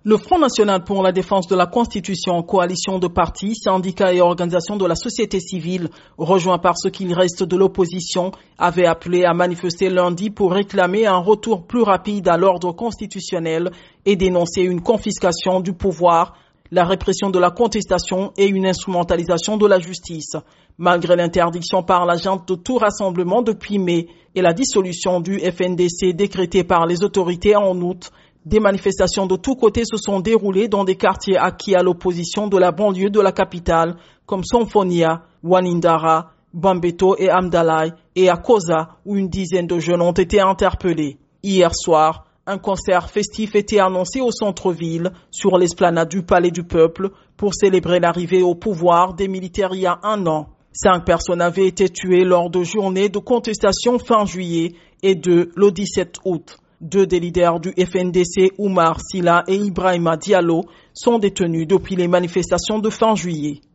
Le Front national pour la défense de la Constitution, coalition de partis, syndicats et organisations de la société civile, rejoint par ce qu'il reste de l'opposition, avait appelé à manifester lundi pour réclamer un retour plus rapide à l'ordre constitutionnel et dénoncer une confiscation du pouvoir, la répression de la contestation et une instrumentalisation de la justice. Malgré l'interdiction par la junte de tout rassemblement depuis mai et la dissolution du FNDC décrétée par les autorités en août, des manifestations de tous côtés se sont déroulées dans des quartiers acquis à l'opposition de la banlieue de la capitale, comme Somfonia, Wanindara, Bambeto et Amdalaï, et à Koza, où une dizaine de jeunes ont été interpellés. Hier soir, un concert festif était annoncé au centre-ville, sur l'esplanade du Palais du Peuple, pour célébrer l'arrivée au pouvoir des militaires il y a un an. 5 personnes avaient été tuées lors de journées de contestation fin juillet et 2 le 17 août. 2 des leaders du FNDC, Oumar Silla et Ibrahima Diallo, sont détenus depuis les manifestations de fin juillet.